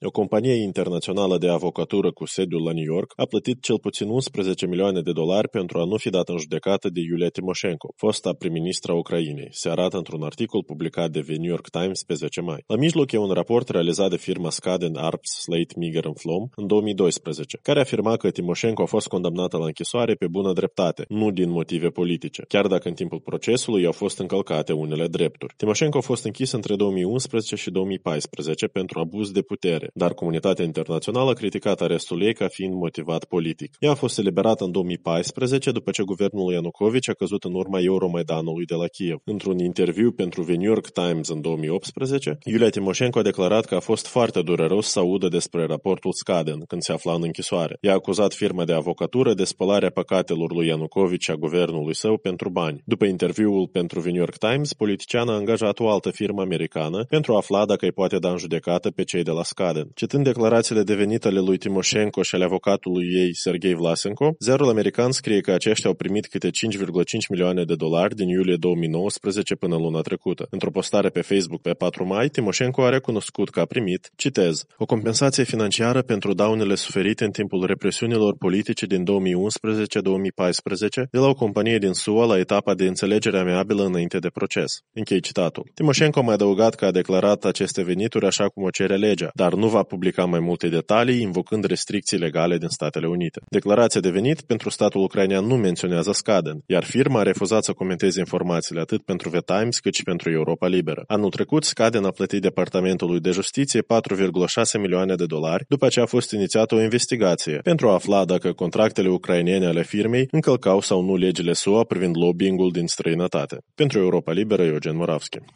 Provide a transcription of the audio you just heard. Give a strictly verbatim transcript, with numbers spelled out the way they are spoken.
O companie internațională de avocatură cu sediul la New York a plătit cel puțin unsprezece milioane de dolari pentru a nu fi dat în judecată de Iulia Timoșenko, fosta prim-ministra Ucrainei, se arată într-un articol publicat de The New York Times pe zece mai. La mijloc e un raport realizat de firma Skadden, Arps, Slate, Meagher and Flom în două mii doisprezece, care afirma că Timoșenko a fost condamnată la închisoare pe bună dreptate, nu din motive politice, chiar dacă în timpul procesului au fost încălcate unele drepturi. Timoșenko a fost închisă între două mii unsprezece și două mii paisprezece pentru abuz de putere, dar comunitatea internațională a criticat arestul ei ca fiind motivat politic. Ea a fost eliberată în două mii paisprezece după ce guvernul lui Ianukovici a căzut în urma Euromaidanului de la Kiev. Într-un interviu pentru The New York Times în două mii optsprezece, Iulia Timoșenko a declarat că a fost foarte dureros să audă despre raportul Skadden când se afla în închisoare. Ea a acuzat firma de avocatură de spălarea păcatelor lui Ianukovici și a guvernului său pentru bani. După interviul pentru The New York Times, politiciana a angajat o altă firmă americană pentru a afla dacă îi poate da în judecată pe cei de la Skadden. Citând declarațiile devenite ale lui Timoșenko și ale avocatului ei, Sergei Vlasenko, ziarul american scrie că aceștia au primit câte cinci virgulă cinci milioane de dolari din iulie două mii nouăsprezece până luna trecută. Într-o postare pe Facebook pe patru mai, Timoșenko a recunoscut că a primit, citez, o compensație financiară pentru daunele suferite în timpul represiunilor politice din două mii unsprezece două mii paisprezece de la o companie din S U A la etapa de înțelegere amiabilă înainte de proces. Închei citatul. Timoșenko a mai adăugat că a declarat aceste venituri așa cum o cere legea, dar nu va publica mai multe detalii, invocând restricții legale din Statele Unite. Declarația de venit pentru statul ucrainean nu menționează Skadden, iar firma a refuzat să comenteze informațiile atât pentru The Times cât și pentru Europa Liberă. Anul trecut, Skadden a plătit Departamentului de Justiție patru virgulă șase milioane de dolari după ce a fost inițiată o investigație pentru a afla dacă contractele ucrainene ale firmei încălcau sau nu legile S U A privind lobbying-ul din străinătate. Pentru Europa Liberă, Eugen Moravski.